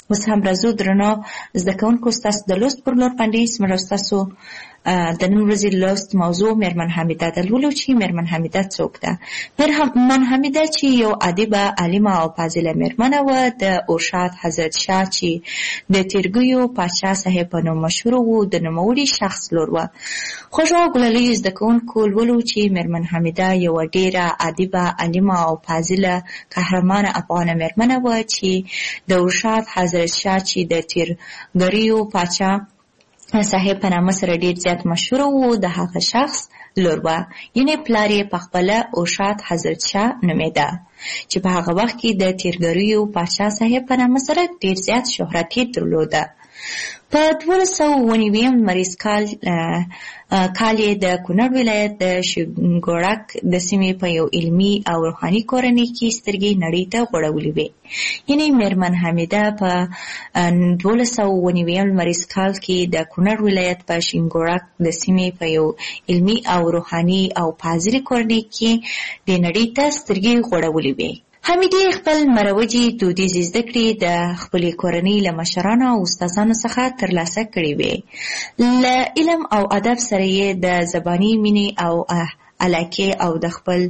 اوس هم راځو درنو زده کوونکو، ستاسو د لوست پر لور باندې زموږ ستاسو د نن ورځې لوست موضوع مېرمن حمیده ده. لولو چې مېرمن حمیده څوک ده. مېرمن حمیده چې یو ادیبه، عالمه او فاضله مېرمنه وه. د ارشاد حضرت شاه چې د تیرګیو پاچا صاحب په نوم مشهور و، د نوموړي شخص لور وه. خوږو او ګلاليو زده کوونکو، لولو چې مېرمن حمیده یوه ډېره ادیبه، عالمه او فاضله قهرمانه افغانه مېرمنه وه چې د ارشاد حضرت شاه چې د تیرګیو پاچا صاحب په نامه سره ډېر زیات مشهور و، د هغه شخص لور وه. یعنې پلار یې پخپله ارشاد حضرت شاه نومېده چې په هغه وخت کې د تیرګیو پاچا صاحب په نامه سره ډېر زیات شهرت یې درلوده. په 1290 لمریز کال یې د کونړ ولایت د شینګوړک د سیمې په یو علمي او روحاني کورنۍ کې سترګې نړۍ ته غوړولې وې. یعنې مېرمن حمیده په 1290 لمریز کال کې د کونړ ولایت په شینګوړک د سیمې په یو علمي او روحاني او فاضله کورنۍ کې د نړۍ ته سترګې غوړولې وې. حمیدې خپل مروجي دودیزې زده کړې د خپلې کورنۍ له مشرانو او استادانو څخه ترلاسه کړې وې. له علم او ادب سره یې د زباني مینې او علاقې او د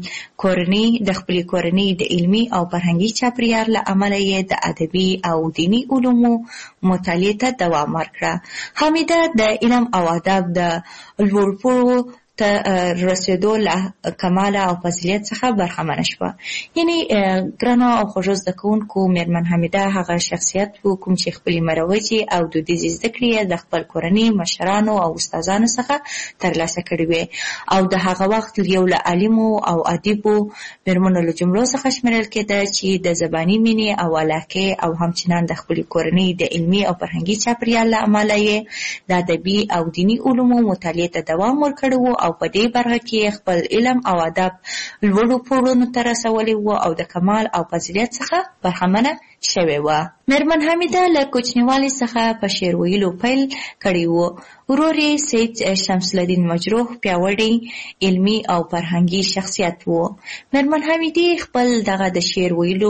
خپلې کورنۍ د علمي او فرهنګي چاپېریال له امله یې د ادبي او دیني علومو مطالعې ته دوام ورکړه. حمیده د علم او ادب د لوړپوړو ته رسېدو له کماله او فضیلت څخه برخمنه شوه. یعنې ګرانو او خوږو زده کوونکو، مېرمن حمیده هغه شخصیت و کوم چې خپلې مروجې او دودیزې زده کړې د خپل کورنۍ مشرانو او استادانو څخه ترلاسه کړې وې، او د هغه وخت یو له عالمو او ادیبو مېرمنو له جملو څخه شمیرل کېده چې د زباني مینې او علاقې او همچنان د خپلې کورنۍ د علمي او فرهنګي چاپېریال له امله یې د ادبي او دیني علومو مطالعې ته دوام ورکړی و، او په دې برخه کې خپل علم او ادب لوړو پوړونو ته رسولی و او د کمال او فضیلت څخه برخمنه شوې وه. مېرمن حمیده له کوچنیوالي څخه په شعر ویلو پیل کړی و. ورور یې سید شمس الدین مجروح پیاوړی علمي او فرهنګي شخصیت و. مېرمن حمیدې خپل دغه د شعر ویلو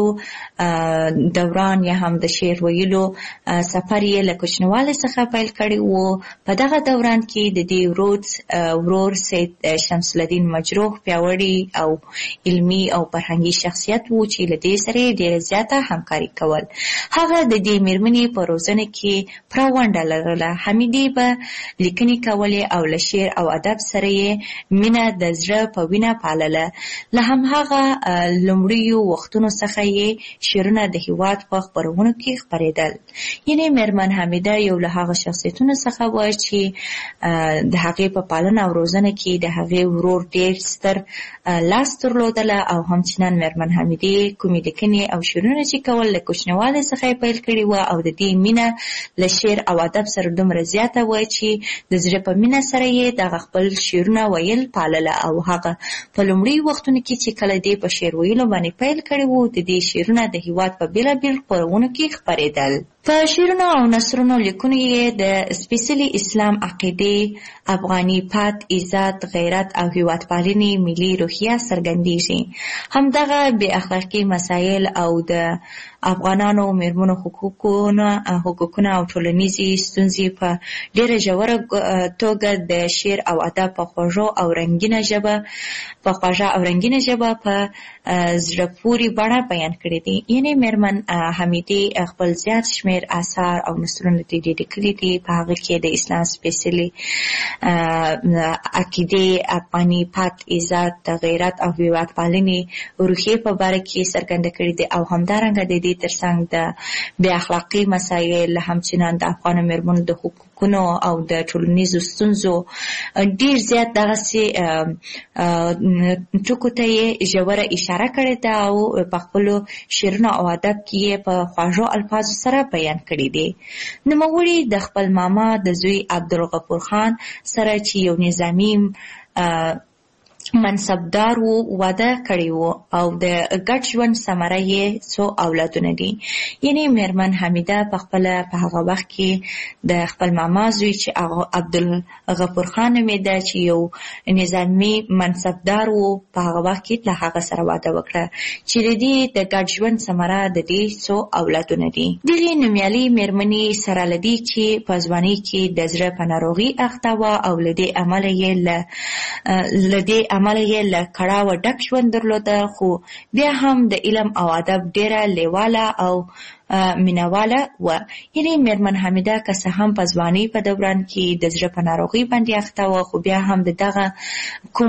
دوران یا هم د شعر ویلو سفر یې له کوچنیوالي څخه پیل کړی و. په دغه دوران کې د دې ورور سید شمس الدین مجروح پیاوړی او علمي او فرهنګي شخصیت و چې له دې سره ډېره زیاته همکاري کول. هغه د دې مېرمنې په روزنه کې پوره ونډه لرله. حمیدې به لیکنې کولې او له شعر او ادب سره یې مینه د زړه په وینه پالله. له همهغه لومړیو وختونو څخه یې شعرونه د هېواد په خپرونو کې خپرېدل. یعنې مېرمن حمیده یو له هغه شخصیتونو څخه وه چې د هغې په پالنه او روزنه کې د هغې ورور ډېر ستر لاس درلودله، او همچنان مېرمن حمیدې کومې لیکنې او شعرونه چې کول له کوچنیوالي څخه یې پیل کړي وه، او د دې مینه له شعر او ادب سره دومره زیاته وه چې د زړه په مینه سره یې دغه خپل شعرونه ویل پالله. او هغه په لومړي وختونو کې چې کله دې په شعر ویلو باندې پیل کړي وو، د دې شعرونه د هېواد په بېلابېل خپرونو کې خپرېدل. په شعرونو او نثرونو لیکنو یې د سپېڅلي اسلام عقیدې، افغاني پت، عزت، غیرت او هېوادپالنې ملي روحیه څرګندېږي. همدغه بې اخلاقي مسایل او د افغانانو مېرمنو حقوقونه او ټولنیزې ستونزې په ډېره ژوره توګه د شعر او ادب په خوږه او رنګینه ژبه په زړه پورې بڼه بیان کړي دي. یعنې مېرمن حمیدې خپل زیات شمېر اثار او نثرونه دې لیکلي دي. په هغه کې د اسلام سپېڅلې عقیدې، افغاني پت، عزت، غیرت او هېوادپالنې روحیې په باره کې څرګنده کړي دي. او همدارنګه د دې ترڅنګ د بې اخلاقي مسایل، همچنان د افغانو مېرمنو د حقوقونو او د ټولنیزو ستونزو ډېر زیات دغسې ټکو ته یې ژوره اشاره کړې ده، او په خپلو شعرونو او ادب کې یې په خواږو الفاظو سره بیان کړي دي. نوموړي د خپل ماما د زوی عبدالغفور خان سره چې یو نظامي منصبدار وو، واده کړی وو او د ګډ ژوند ثمره یې څو اولادونه دي. یعنې میرمن حمیده پخپله په هغه وخت کې د خپل ماما زوی چې عبدالغفور خان نومېده چې یو نظامي منصبدار وو، په هغه وخت کې له هغه سره واده وکړه چې د دې د ګډ ژوند ثمره د دې څو اولادونه دي. دغې نومیالۍ میرمنې سره له دې چې په ځوانۍ کې د زړه په ناروغي اخته وه او له دې امله یې له کړاوه ډک ژوند درلوده، خو بیا هم د علم او ادب ډیره لیواله او مینواله وه. یعنې میرمن حمیده که څه هم په ځوانۍ په دوران کې د زړه په ناروغۍ باندې اخته وه، خو بیا هم د دغه کوم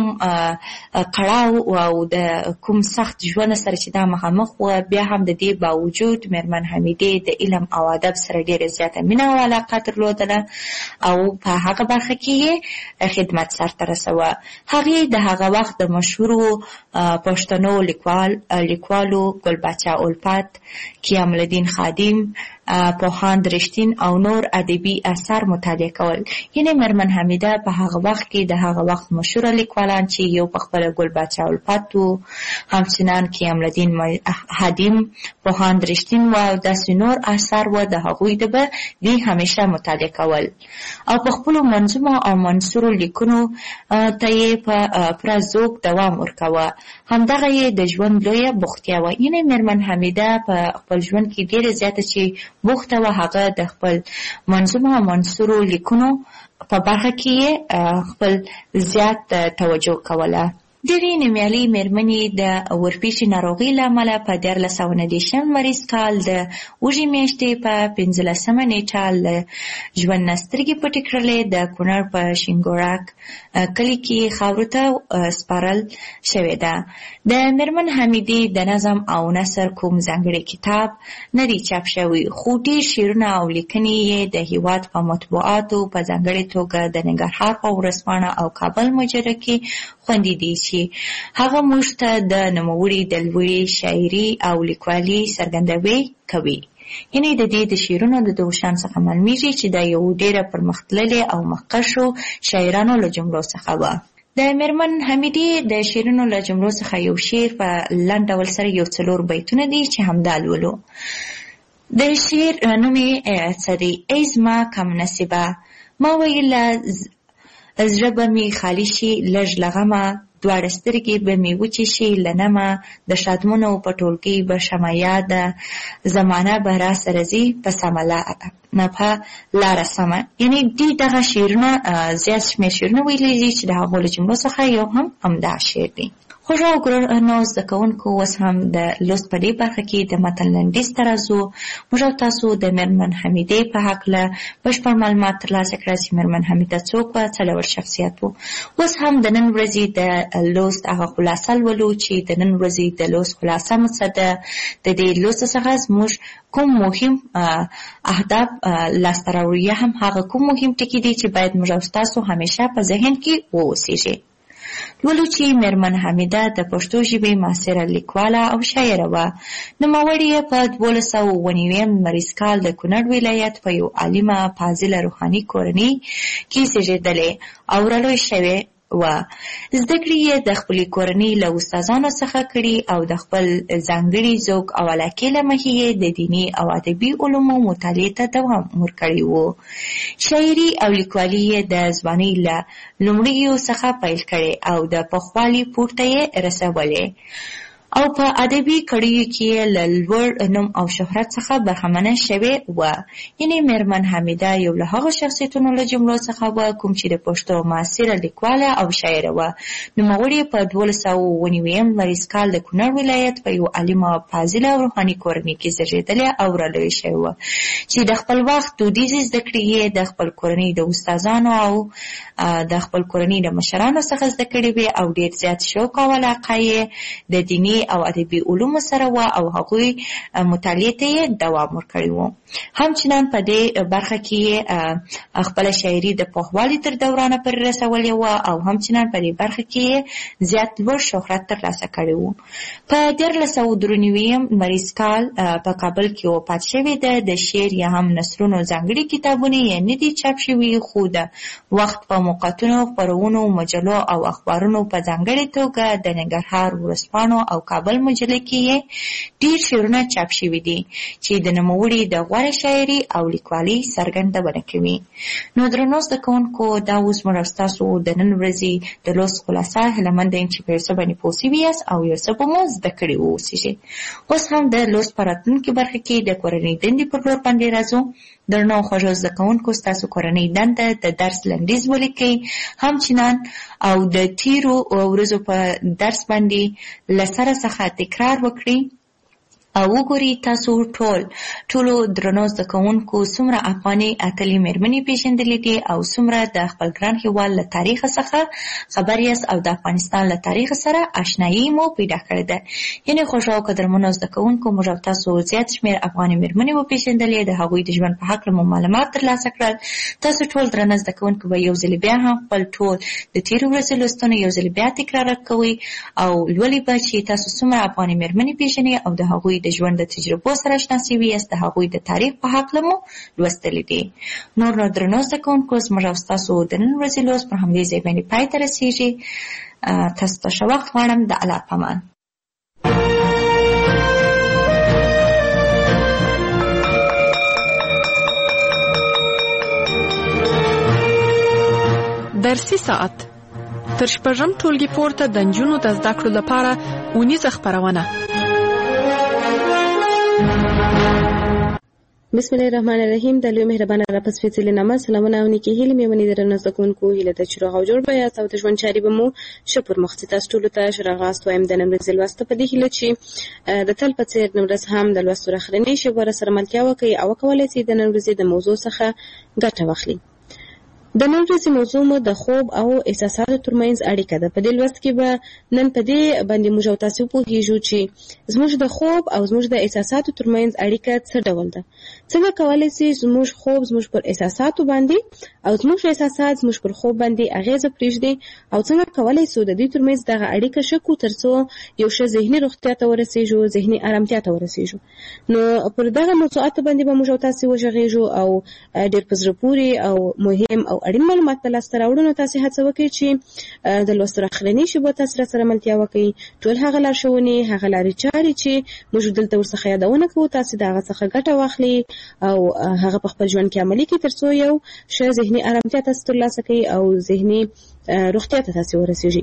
کړاو او د کوم سخت ژوند سره چې دا مخامخ وه، بیا هم د دې باوجود میرمن حمیدې د علم او ادب سره ډیره زیاته مینه او علاقه درلودله او په هغه برخه کې یې خدمت سرته رسوه. هغې د هغه وخت د مشهورو پښتنو لیکوالو ګلبچه الفت، قیام الدین خادم، پوهاند رښتین او نور ادبي اثار مطالعه کول. یعنې میرمن حمیده په هغه وخت کې د هغه وخت مشهوره لیکوالان چې یو پخپله ګلبچه الفت و، همچنان قیام الدین خادم، پوهاند رښتین و او داسې نور اثار و، د هغوی د به دوی همیشه مطالعه کول او په خپلو منظومو او منثورو لیکنو ته یې په پوره ذوق دوام ورکوه. همدغه یې د ژوند لویه بوختیا وه. یعنې میرمن حمیده په خپل ژوند کې ډیره زیاته چې بوخته وه، هغه د خپل منظومو او منثورو لیکنو په برخه کې یې خپل زیات توجه کوله. دغې نومیالۍ میرمنې د ورپېچې ناروغۍ له امله په 1490 لمریز کال د وږې میاشتې په 15 نیټه له ژوند نه سترګې پټې کړلې. د کونړ په شینګوړک کلي کې خاورو ته سپارل شوې ده. د میرمن حمیدې د نظم او نثر کوم ځانګړی کتاب نه دی چاپ شوی، خو ډېر شعرونه او لیکنې یې د هېواد په مطبوعاتو په ځانګړې توګه د ننګرهار په ورځپاڼه او کابل مجله کې خوندي دي چې هغه موږ ته د نوموړي د لوړې شاعري او لیکوالي څرګندوي کوي. یعنې د دې د شعرونو د دوشان څخه معلومیږي چې دا یو ډېره پرمختللې او مخکښو شاعرانو له جملو څخه وه. د میرمن حمیدې د شعرونو له جملو څخه یو شعر په لنډ ډول سره یو 4 بیتونه دي چې همدا لولو. د شعر نوم یې څه دی؟ ای زما کم نصیبه، ما ویله زړه به مې خالي شي لږ له غمه، دواړه سترګې به مې وچې شي له نمه، د شادمنو په ټولګۍ به شمه یاده، زمانه به را سره ځي په سمه لاره سمه. یعنې دې دغه شعرونه زیات شمېر شعرونه ویلي دي چې د هغو له جملو څخه یو هم همدا شعر دی. خوږو او ګرانو زده کوونکو، اوس هم د لوست په دې برخه کې د متن لنډیز ته راځو. موږ او تاسو د میرمن حمیدې په هکله بشپړ معلومات ترلاسه کړه چې میرمن حمیده څوک وه، څه ډول شخصیت و. اوس هم د نن ورځې د لوست هغه خلاصه لولو چې د نن ورځې د لوست خلاصه مو څه ده. د دې لوست څخه زموږ کوم مهم اهداف لاسته راوړو، یا هم هغه کوم مهم ټکي دي چې باید موږ او تاسو همیشه په ذهن کې واوسیږي. لولو چې میرمن حمیده د پښتو ژبې معاصره لیکواله او شاعره وه. نوموړې یې په 1290 لمریز کال د کونړ ولایت په یو عالمه فاضله روحاني کورنۍ کې زیږېدلې او رالوی شوې وه. زده کړې یې د خپلې کورنۍ له استادانو څخه کړي او د خپل ځانګړي ذوق او علاقې له مخې یې د دیني او ادبي علومو مطالعې ته دوام ورکړی و. شاعري او لیکوالي یې د ځوانۍ له لومړیو څخه پیل کړي او د پخوالي پورته یې رسولې او په ادبي کړیو کې له لوړ نوم او شهرت څخه برخمنه شوې وه. یعنې میرمن حمیده یو له هغو شخصیتونو له جملو څخه وه کوم چې د پښتو معاصره لیکواله او شاعره وه. نوموړې په 1290 لمریز کال د کونړ ولایت په یو عالمه فاضله او روحاني کورنۍ کې زیږېدلې او رالویه شوې وه چې د خپل وخت دودیزې زده کړې یې د خپل کورنۍ د استادانو او د خپل کورنۍ د مشرانو څخه زده کړې وې او ډېر زیات شوق او علاقه یې د دیني مالي او ادبي علومو سره و او هغوی مطالعې ته دوام ورکړی و. همچنان په دې برخه کې خپل شاعري د پوهوالي تر دورانه پر رسولې و او همچنان په دې برخه کې زیات لوړ شهرت ترلاسه کړی و. په 1993 مریض کال په کابل کې وفات شوی ده. د شعر یا هم نثرونو ځانګړي کتابونه یې نه دي چاپ شوي، خو د وخت په موقعاتونو، خپرونو، مجلو او اخبارونو په ځانګړې توګه د ننګرهار ورځپاڼو او کابل مجلې کې ډېر شعرونه چاپ شوي دي چې د نوموړي د غوره شاعري او لیکوالۍ څرګندونه کوي. نو درنو زده کوونکو، دا اوس موږ ستاسو د نن ورځې د لوست خلاصه هیله مند یم چې په یو څه باندې پوه سوي یاست او یو څه به مو زده کړي واوسیږي. اوس هم د لوست په راتلونکي برخه کې د کورنۍ دندې پر لور باندې راځو. درنو خوږو زده کوونکو، ستاسو کورنۍ دنده د درس لنډیز ولیکئ، همچنان او د تیرو ورځو په درس باندې له سره څخه تکرار وکړئ او وګورئ تاسو ټولو درنو زده کوونکو څومره افغاني اتلې مېرمنې پېژندلې دي او څومره د خپل ګران هېواد له تاریخ څخه خبر یاست او د افغانستان له تاریخ سره آشنایي مو پیدا کړې ده. یعنې خوږو او قدرمنو زده کوونکو، موږ او تاسو زیات شمېر افغاني مېرمنې وپېژندلې، د هغوی د ژوند په هکله مو معلومات ترلاسه کړل. تاسو ټول درنه زده کوونکو به یو ځل بیا هم خپل ټول د تېرو ورځو لوستونه یو ځل بیا تکرار کوئ او لولئ به چې تاسو څومره افغاني مېرمنې پېژنئ او د هغوی د ژوند د تجربو سره اشنا شوي یاست، د هغوی د تاریخ په هکله مو لوستلي دي. نور درنو زده کوونکو، زموږ او ستاسو د نن ورځې لوست پر همدې ځای باندې پای ته رسېږي. تاسو ته ښه وخت غواړم. د الله په امان. درسي ساعت تر شپږم ټولګي پورته د نجونو د زده کړو لپاره اونیزه خپرونه. بسم الله الرحمن الرحیم. د لوی مهربانه رب سپېڅلې نامه سلامونه او نیکې هیلې مې ونې درنه زده کوونکو، هیله ده چې روغ او جوړ به یاست او د ژوند چارې به مو ښه پر مخ ځي. تاسو ټولو ته ښه راغلاست وایم د نن ورځې لوست په دې هیله چې د تل په څېر نن ورځ هم د لوستو راخرنۍ شیبه سره ملتیا وکړئ او وکولی شئ د نن ورځې د موضوع څخه ګټه واخلئ. د نن ورځې موضوع مو د خوب او احساساتو ترمنځ اړیکه ده. په دې لوست کې به نن په دې باندې موږ او تاسو پوهیږو چې زموږ د خوب او زموږ د احساساتو ترمنځ اړیکه څه ډول ده. څنګه کولی شي زموږ خوب زموږ پر احساساتو باندې او زموږ احساسات زموږ پر خوب باندې اغیزه پرېږدي او څنګه کولی شو د دې ترمنځ دغه اړیکه ښه کړو ترڅو یو ښه ذهني روغتیا ته ورسېږو، ذهني ارامتیا ته ورسېږو. نو پر دغه موضوعاتو باندې به موږ او تاسو وغږېږو او ډېر په زړه پورې او مهم او اړین معلومات په لاسته راوړو. نو تاسو هڅه وکړئ چې د لوستو راخرنۍ شیبو تاسو سره ملتیا وکړئ. ټول هغه لارښوونې، هغه لارې چارې چې موږ دلته ورڅخه یادونه کوو، تاسو د هغه څخه ګټه واخلئ او هغه په خپل ژوند کې عملي کړئ ترڅو یو ښه ذهني ارامتیا تاسو ترلاسه کړئ او ذهني روغتیا ته تاسو ورسېږئ.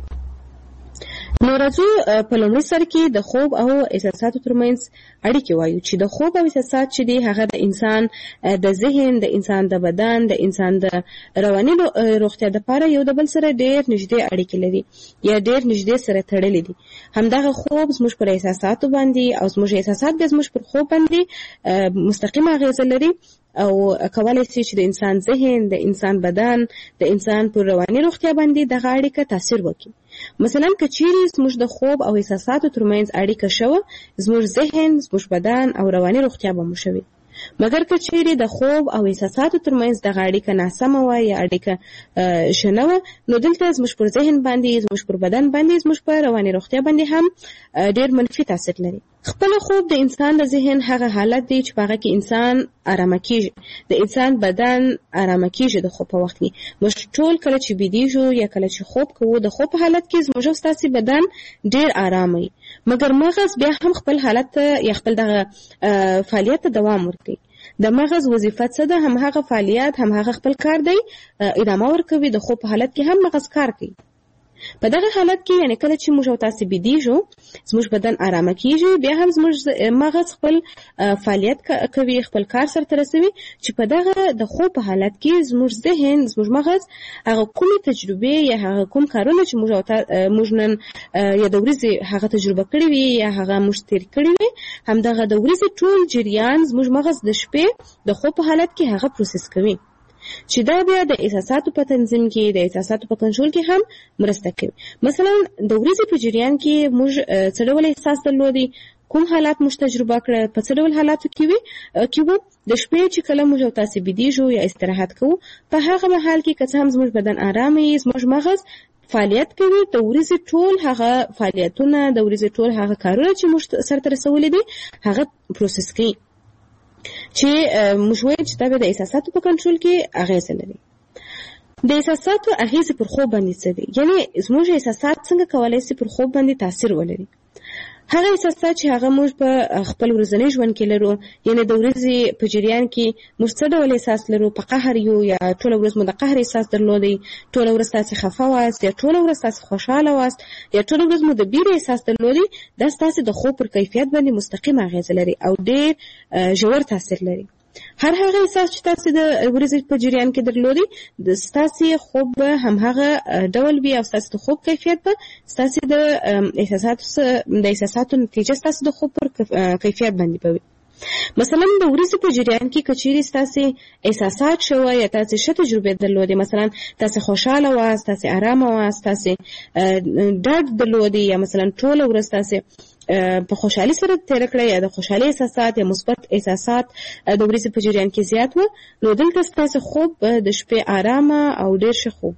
نو راځو په لومړي سر کې د خوب او احساساتو ترمنځ اړیکې وایو چې د خوب او احساسات چې دی هغه د انسان د ذهن، د انسان د بدن، د انسان د رواني روغتیا لپاره یو د بل سره ډېر نږدې اړیکې لري یا ډېر نږدې سره تړلې دي. همدغه خوب زموږ پر احساساتو باندې او زموږ احساسات بیا زموږ پر خوب باندې مستقیمه اغیزه لري او کولی شي چې د انسان ذهن، د انسان بدن، د انسان پر رواني روغتیا باندې دغه اړیکه تاثیر وکړي. مثلا که چیرې زموږ د خوب او احساساتو ترمنځ اړیکه شوه، زموږ ذهن، زموږ بدن او رواني روغتیا به مو شوي. مګر که چیرې د خوب او احساساتو ترمنځ دغه اړیکه ناسمه وه یا اړیکه ښه نه وه، نو دلته زموږ پر ذهن باندې، زموږ پر بدن باندې، زموږ پر رواني روغتیا باندې هم ډېر منفي تاثیر لري. خپل خوب د انسان د ذهن هغه حالت دی چې په هغه کې انسان آرامه کېږي، د انسان بدن آرامه کېږي د خوب په وخت کې. موږ ټول کله چې بیدېږو یا کله چې خوب کوو، د خوب په حالت کې زموږ او ستاسې بدن ډېر آرام وي، مګر مغز بیا هم خپل حالت ته یا خپل دغه فعالیت ته دوام ورکوي. د مغز وظیفه څه ده؟ هم هغه فعالیت، هم هغه خپل کار دی ادامه ورکوي. د خوب په حالت کې هم مغز کار کوي. په دغه حالت کې یعنی کله چې موږ او تاسو بیدېږو، زموږ بدن آرامه کېږي، بیا هم زموږ مغز خپل فعالیت کوي، خپل کار سرته رسوي چې په دغه د خوب په حالت کې زموږ ذهن، زموږ مغز هغه کومې تجربې یا هغه کوم کارونه چې موږ نن یا د ورځې هغه تجربه کړې وي یا هغه موږ تېر کړي وي، همدغه د ورځې ټول جریان زموږ مغز د شپې د خوب په حالت کې هغه پروسس کوي. چې دا بیا د احساساتو په تنظیم کې د احساساتو په کنټرول کې هم مرسته کوي. مثلا د ورځې په جریان کې موږ څه ډول احساس درلودي، کوم حالات موږ تجربه کړل، په څه ډول حالاتو کې وو. د شپې چې کله موږ تاسو بيدیږو یا استراحت کوو، په هغه مهال کې که څه هم زموږ بدن آرام وي، زموږ مغز فعالیت کوي، د ورځې ټول هغه فعالیتونه، د ورځې ټول هغه کارونه چې موږ سرته رسولي دي هغه پروسس کوي، چې موږ وایو چې دا د احساساتو په کنټرول کې اغیزه لري. د احساساتو اغیزه پر خوب باندې څه دي؟ یعنی زموږ احساسات څنګه کولای شي پر خوب باندې تاثیر ولري؟ هغه احساسات چې هغه موږ په خپل ورځنی ژوند کې لرو، یعنی د ورځې په جریان کې موږ څه ډول احساس لرو، په قهر یو یا ټوله ورځ مو د قهر احساس درلودی، ټوله ورځ تاسو خفه واست یا ټوله ورځ تاسو خوشاله واست یا ټوله ورځ مو د بیره احساس درلودی، دا ستاسو د خوب پر کیفیت باندې مستقیم اغیزه لري او ډېر ژور تاثیر لري. هر هغه احساس چې تاسو د ورځې په جریان کې درلودي، د تاسو خوب به هم هغه ډول وي او تاسو د خوب کیفیت به تاسو د احساساتو نتیجه تاسو د خوب پر کیفیت باندې به وي. مثلا د ورځې په جریان کې کچېری تاسو احساسات شوه یا تاسو ښه تجربه درلودي، مثلا تاسو خوشاله واست، تاسو آرام واست، تاسو ډاډ درلودي یا مثلا ټول ورځ تاسو په خوشحالي سره تیر کړی یا د خوشحالي احساسات یا مثبت احساسات د ورځې په جریان کې زیات و، نو دلته تاسو خوب د شپې آرامه او ډیر ښه خوب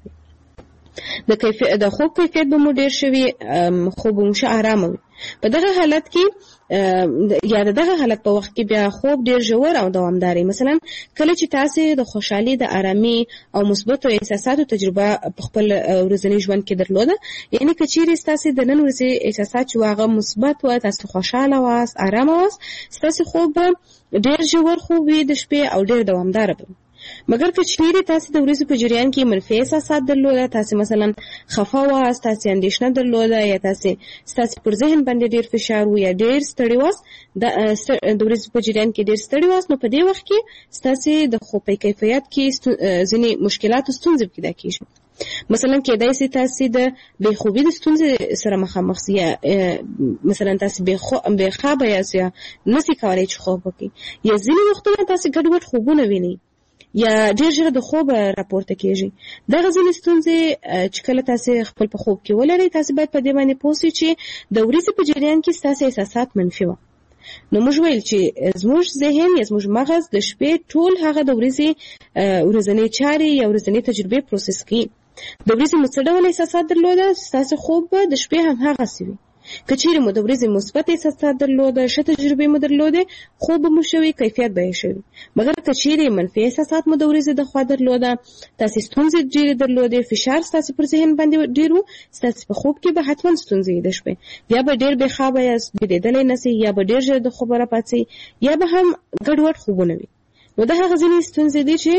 د خوب کیفیت به مو ډیر شوي، خوب مو ښه آرامه وي. په دغه حالت کې یا دغه حالت په وخت کې بیا خوب ډیر ژور او دوامدار. مثلا کله چې تاسو د خوشحالي، د آرامي او مثبتو احساساتو تجربه په خپل ورځنی ژوند کې درلوده، یعنی کچېری تاسو د نن ورځې احساسات چې واغه مثبت و، تاسو خوشاله واست، آرام واست، تاسو خوب ډیر ژور خوب وي د شپې او ډیر دوامدار به. مګر که چیرې تاسو د ورځې په جریان کې منفي احساسات درلوده، تاسو مثلا خفه واست، تاسو اندېښنه درلوده یا تاسو پر ذهن باندې ډیر فشار و یا ډیر ستړي واست، د ورځې په جریان کې ډیر ستړي واست، نو په دې وخت کې تاسو د خوب په کیفیت کې ځینې مشکلات او ستونزې پیدا کیږي. مثلا کېدای شي تاسو د بېخوبي د ستونزې سره مخامخ شئ، مثلا تاسو بېخوابه یاست یا نشئ کولی چې خوب وکړئ، یا ځینې وختونه تاسو ګډوډ خوبونه وینئ یا ډېر ژر د خوب راپورته کېږي. دغه ځینې ستونزې چې کله تاسو خپل په خوب کې ولرئ، تاسو باید په دې باندې پوه شئ چې د ورځې په جریان کې ستاسو احساسات منفي وه. نو موږ ویل چې زموږ ذهن یا زموږ مغز د شپې ټول هغه د ورځنۍ چارې یا ورځنۍ تجربې پروسس کوي. د ورځې مو څه ډول احساسات درلوده، ستاسو خوب به د شپې هم هغسې وي. که چیرې مو د ورځې مثبت احساسات درلوده، ښه تجربې مو درلودې، خوب به مو شوی، کیفیت به یې شوی. مګر که چیرې منفي احساسات مو د ورځې د خوا درلوده، تاسې ستونزې ډېرې درلودې، فشار ستاسې پر ذهن باندې ډېر و، ستاسې په خوب کې به حتما ستونزې وي د شپې، یا به ډېر بېخوابه یاست، بېدېدلی نسئ، یا به ډېر ژر د خوبه راپاڅئ، یا به هم ګډوډ خوبونه وي. نو دا هغه ځینې ستونزې دي چې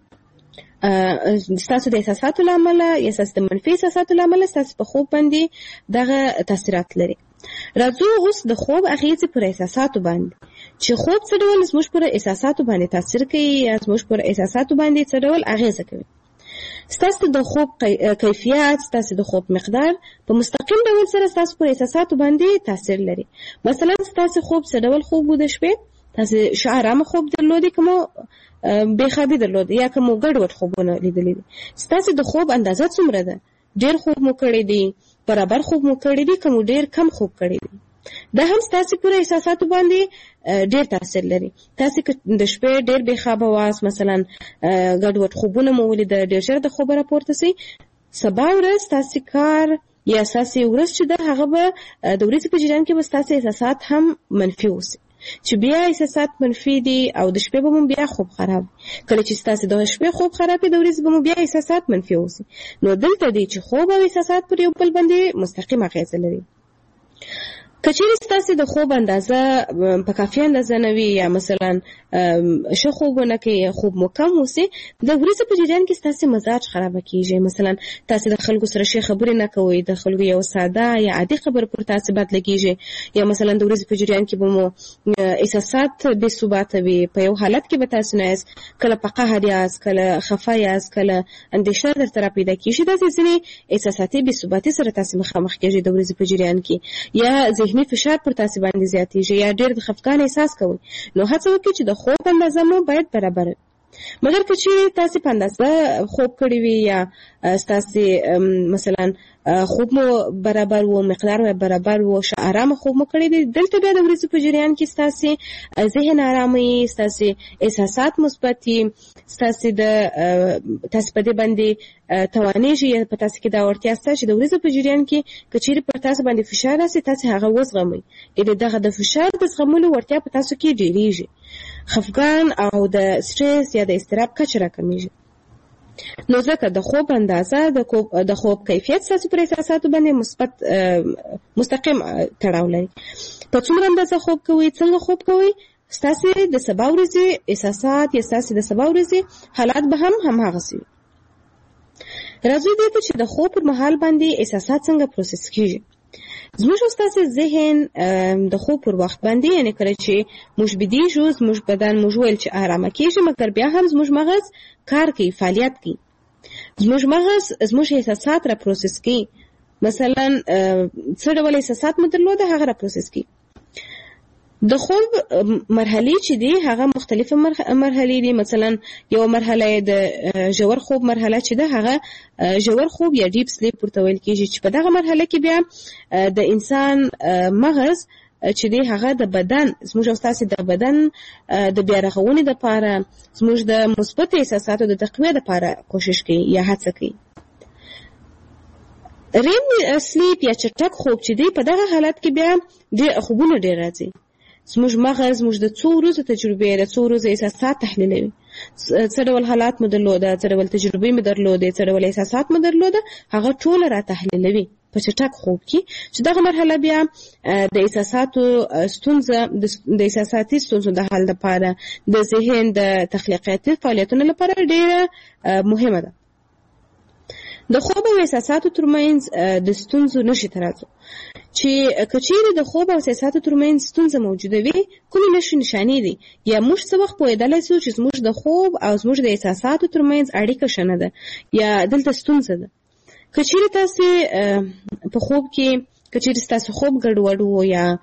ستاسو د احساساتو له امله یا ستاسو د منفي احساساتو له امله ستاسو په خوب باندې دغه تاثیرات لري. راځو اوس د خوب اغیزې پر احساساتو باندې، چې خوب څه ډول زموږ پر احساساتو باندې تاثیر کوي یا زموږ پر احساساتو باندې څه ډول اغیزه کوي. ستاسو د خوب کیفیت، ستاسو د خوب مقدار په مستقیم ډول سره ستاسو پر احساساتو باندې تاثیر لري. مثلا ستاسو خوب څه ډول خوب و د شپې، تاسو ښه آرامه خوب درلودی کوم بېخوابي درلوده یا کوم ګډوډ خوبونه لیدلي دي، ستاسو د خوب اندازه څومره ده، ډېر خوب مو کړی دی، برابر خوب مو کړی دی، کوم ډېر کم خوب کړی دی. دا هم ستاسو پر احساساتو باندې ډېر تاثیر لري. تاسو که د شپې ډېر بېخوابه واست، مثلا ګډوډ خوبونه مو ولیده، ډېر ژر د خوبه راپورته شئ، سبا ورځ ستاسو کار یا ستاسو ورځ چې ده هغه به د ورځې په جریان کې به ستاسو احساسات هم منفي اوسي، چې بیا احساسات منفي دي او د شپې به مو بیا خوب خراب. کله چې ستاسو د شپې خوب خراب وي، د ورځې به مو بیا احساسات منفي اوسي. نو دلته دی چې خوب او احساسات پر یو بل باندې مستقیم اغیزه لري. که چیرې ستاسو د خوب اندازه په کافي اندازه نه وي یا مثلا ښه خوبونه کوي، خوب مو کم اوسي، د ورځې په جریان کې ستاسو مزاج خرابه کیږي. مثلا تاسو د خلکو سره ښې خبرې نه کوئ، د خلکو یو ساده یا عادي خبره پر تاسو بد لګیږي، یا مثلا د ورځې په جریان کې به مو احساسات بې ثباته وي، په یو حالت کې به تاسو نه یاست، کله په قهر یاست، کله خفه یاست، کله اندېښنه درته را پیدا کیږي. داسې ځینې احساساتي بې ثباتي سره تاسو مخامخ کیږئ د ورځې په جریان کې، یا ذهني فشار پر تاسو باندې زیاتېږي، یا ډېر د خفګان احساس کوئ. نو هڅه وکړئ چې د خوب اندازه مو باید برابر وي. مګر که چیرې تاسې په اندازه خوب کړی وي یا ستاسې مثلا خوب مو برابر و، مقدار مو برابر و، آرامه خوب مو کړی دی، دلته بیا د ورځې په جریان کې ستاسې ذهن آرامه وي، ستاسې احساسات مثبت وي، ستاسې په دې باندې توانېږي یا په تاسې کې دا وړتیا شته چې د ورځې په جریان کې که چیرې پر تاسو باندې فشار راسي تاسې هغه وزغمئ، یعنې دغه د فشار د زغملو وړتیا په تاسو کې ډېرېږي، خفګان او د سټرس یا د اضطراب کچه راکمیږي. نو ځکه د خوب اندازه د خوب کیفیت ستاسو پر احساساتو باندې مثبت مستقیم تړاو لري. په څومره اندازه خوب کوئ، څنګه خوب کوئ، ستاسې د سبا ورځې احساسات یا ستاسې د سبا ورځې حالات به هم هماغسې وي. راځئ دې ته چې د خوب پر مهال باندې احساسات څنګه پروسس کیږي. زموږ او ستاسې ذهن د خوب پر وخت باندې، یعنې کله چې موږ بیدېږو زموږ بدن موږ ویل چې آرامه کېږي، مګر بیا هم زموږ مغز کار کوي، فعالیت کوي، زموږ مغز زموږ احساسات را پروسس کوي. مثلا څه ډول احساسات مو درلوده هغه را پروسس کوي. د خوب مرحلې چې دي هغه مختلفه مرحلې دي. مثلا یو مرحله د ژور خوب مرحله چې ده هغه ژور خوب یا ډیپ سلیپ ورته ویل کېږي، چې په دغه مرحله کې بیا د انسان مغز چې دی هغه د بدن زموږ او ستاسې د بدن د بیا رغونې دپاره، زموږ د مثبت احساساتو د تقویه دپاره کوشش کوي یا هڅه کوي. ریم سلیپ یا چټک خوب چې دی په دغه حالت کې بیا خوبونه ډېر راځي. زموږ مغز زموږ د څو ورځو تجربې، د څو ورځو احساسات تحلیلوي، څه ډول حالات مو درلوده، څه ډول تجربې مو درلودې، څه ډول احساسات مو درلوده، هغه ټوله را تحلیلوي په چټک خوب کې، چې دغه مرحله بیا د احساساتو ستونزه د احساساتي ستونزو د حل لپاره، د ذهن د تخلیقاتي فعالیتونو لپاره ډېره مهمه ده. د خوب او احساساتو ترمنځ د ستونزو نښې ته راځو، چې که چیرې د خوب او احساساتو ترمنځ ستونزه موجوده وي، کومې نښې نښانې دي، یا موږ څه وخت پوهېدلی سو چې زموږ د خوب او زموږ د احساساتو ترمنځ اړیکه ښه نه ده یا دلته ستونزه ده. که چیرې تاسې په خوب کې که چیرې ستاسو خوب ګډوډ و یا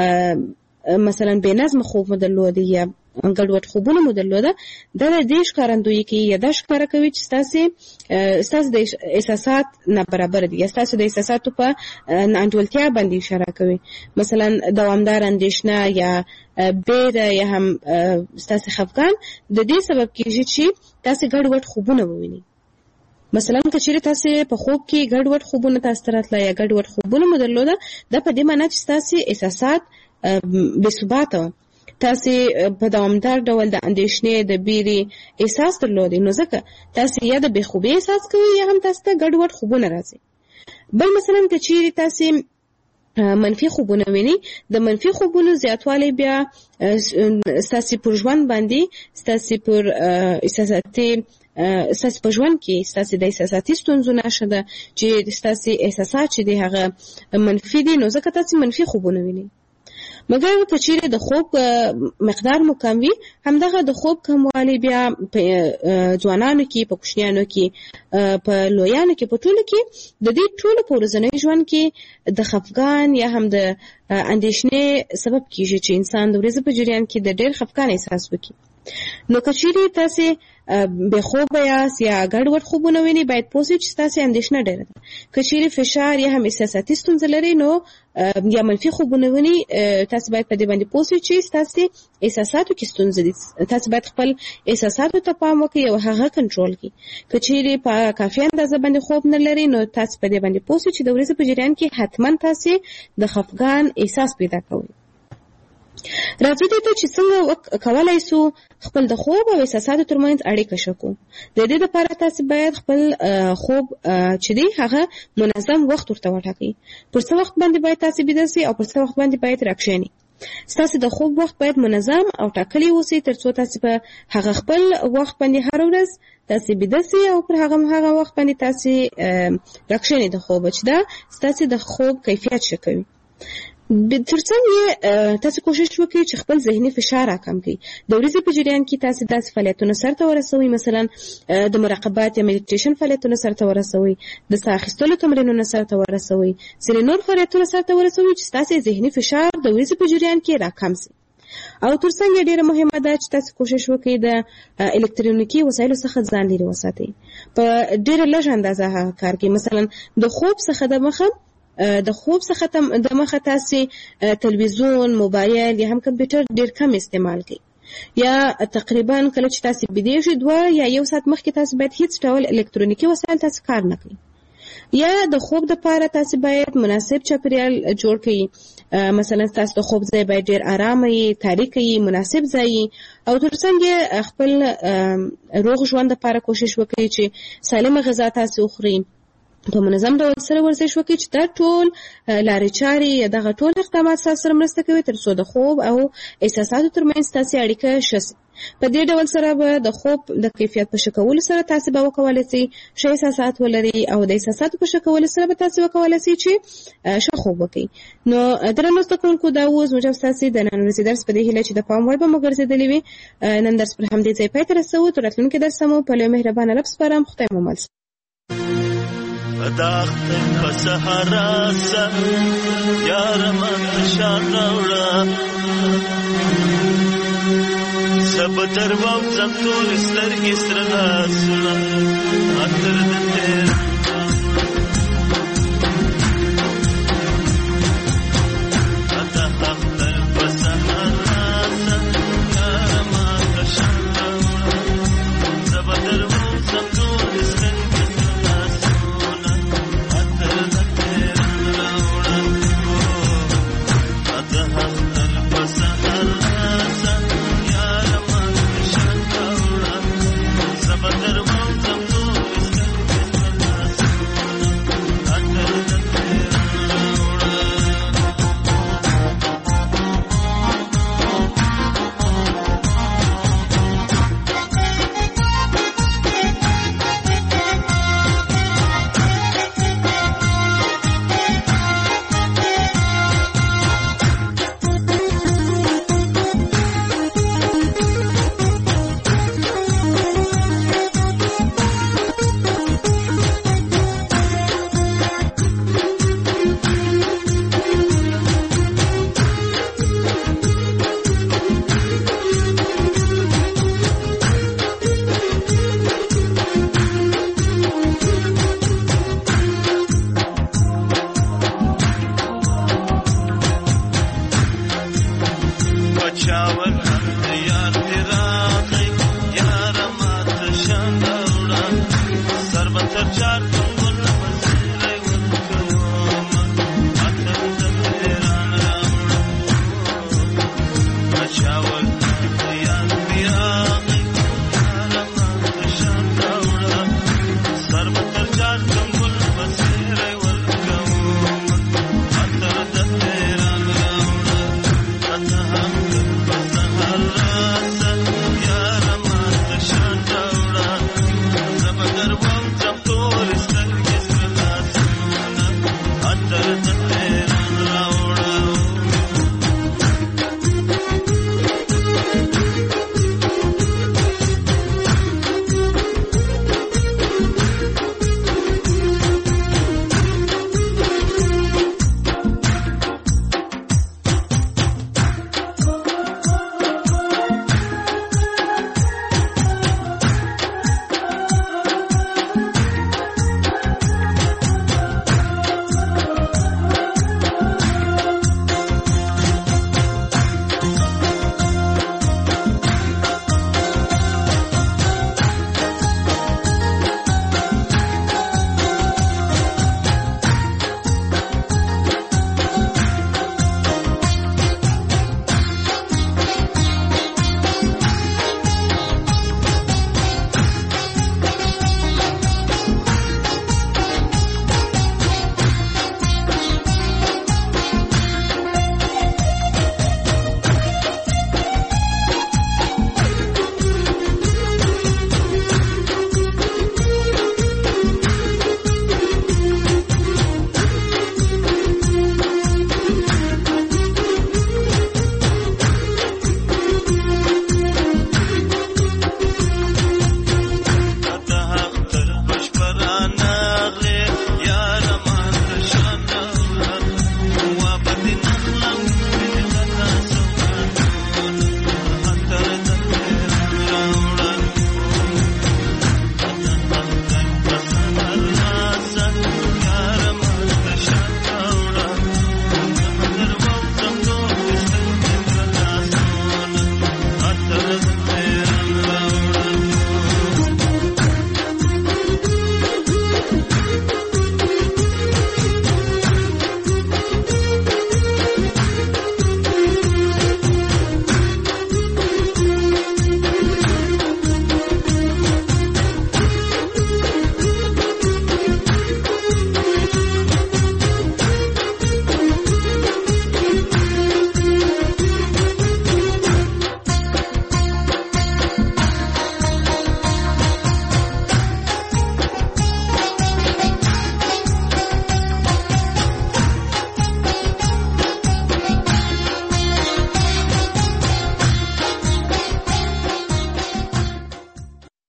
مثلا بې نظمه خوب مو درلوده یا ګډوډ خوبونه مو درلوده، دا د دې ښکارندویي کوي یا دا ښکاره کوي چې ستاسو د احساسات نابرابر دي یا ستاسو د احساساتو په ناانډولتیا باندې اشاره کوي. مثلا دوامدار اندېښنه یا بیره یا هم ستاسو خفګان د دې سبب کېږي چې تاسو ګډوډ خوبونه ووینئ. مثلا که چیرې تاسو په خوب کې ګډوډ خوبونه تاسو ته راتله یا ګډوډ خوبونه مو درلوده، دا په دې معنی چې ستاسو احساسات بې ثباته وه، تاسو په دوامدار ډول د اندېښنې د بیرې احساس درلودی، نو ځکه تاسو یا د بې خوبۍ احساس کوئ یا هم تاسو ته ګډوډ خوبونه راځي. بل مثلا که چیرې تاسو منفي خوبونه ویني، د منفي خوبونو زیاتوالی بیا ستاسو پر ژوند باندې، ستاسو پر احساساتي ستاسو په ژوند کې ستاسو د احساساتي ستونزو نښه ده چې ستاسو احساسات چې دي هغه منفي دي، نو ځکه تاسو منفي خوبونه وینئ. مګر که چیرې د خوب مقدار مو کم وي، همدغه د خوب کموالی بیا په ځوانانو کې، په کوچنیانو کې، په لویانو کې، په ټولو کې د دې ټولو په ورځني ژوند کې د خفګان یا هم د اندېښنې سبب کېږي چې انسان د ورځې په جریان کې د ډېر خفګان احساس وکړي. نو که چیرې تاسې بې خوبه یاست یا ګډوډ خوبونه وینئ، باید پوه شئ چې ستاسې اندېښنه ډېره ده. که چیرې فشار یا هم احساساتي ستونزه لرئ، نو یا منفي خوبونه وینئ، تاسې باید په دې باندې پوه شئ چې ستاسې احساساتو کې ستونزه دي. تاسې باید خپل احساساتو ته پام وکړئ او هغه کنټرول کړئ. که چیرې په کافي اندازه باندې خوب نه لرئ، نو تاسې په دې باندې پوه شئ چې د ورځې په جریان کې حتما تاسې د خفګان احساس پیدا کوئ. راځو دې ته چې څنګه کولای سو خپل د خوب او احساساتو ترمنځ اړیکه ښه کړو. د دې لپاره تاسو باید خپل خوب چې دی هغه منظم وخت ورته وټاکئ. پر څه وخت باندې باید تاسو بیده سئ او پر څه وخت باندې باید راکښېنئ. ستاسو د خوب وخت باید منظم او ټاکلی اوسي، ترڅو تاسو په هغه خپل وخت باندې هر ورځ تاسو بیده سئ او پر هغه وخت باندې تاسو راکښېنئ د خوب، چې دا ستاسو د خوب کیفیت ښه کوي. ترڅنګ تاسو کوشش وکړئ چې خپل ذهني فشار راکم کړئ. د ورځې په جریان کې تاسو داسې فعالیتونه سرته ورسوئ، مثلا د مراقبت یا میډیټیشن فعالیتونه سرته ورسوئ، د ساه اخیستلو تمرینونه سرته ورسوئ، ځینې نور فعالیتونه سرته ورسوئ چې ستاسو ذهني فشار د ورځې په جریان کې راکم شي. او ترڅنګ ډیره مهمه ده چې تاسو کوشش وکړئ د الکترونیکي وسایلو څخه ځان لرې وساتئ. په ډیره لږ اندازه کار کوي. مثلا د خوب څخه د مخه تاسو تلویزیون، موبایل یا هم کمپیوټر ډیر کم استعمال کړئ. یا تقریبا کله چې تاسو بده شي 2 یا 1 ساعت مخکې تاسو باید هیڅ ډول الکترونیکي وسایل تاسو کار نه کړئ. یا د خوب لپاره تاسو باید مناسب چاپیریال جوړ کړئ. مثلا تاسو د خوب ځای باید ډیر آرام وي، تاریک وي، مناسب ځای او ترڅنګ خپل روغ ژوند لپاره کوشش وکړئ چې سالمه غذا تاسو وخورئ، په منظم ډول سره ورزش وکړئ چې دا ټول لارې چارې یا دغه ټول اقدامات تاسو سره مرسته کوي تر څو د خوب او احساساتو ترمنځ تاسو اړیکه شي. په دې ډول سره به د خوب د کیفیت په ښه کولو سره تاسو به وکولای شئ ښه احساسات ولرئ او د احساساتو په ښه کولو سره به تاسو وکولای شئ چې ښه خوب وکړئ. نو درنو زده کوونکو دا اوس موږ تاسو د نن ورځې درس په دې هیله چې د پام وړ به مو ګرځېدلی وي. نن درس پر همدې ځای پای ته رسوو. تر راتلونکي درس مو په لوی مهربانه رب سپارم. خدای مو مل. داخت پسهرا سن یارم انتشان راوڑا سب تر وام زمتور استرگی سرنا سنا اندر دن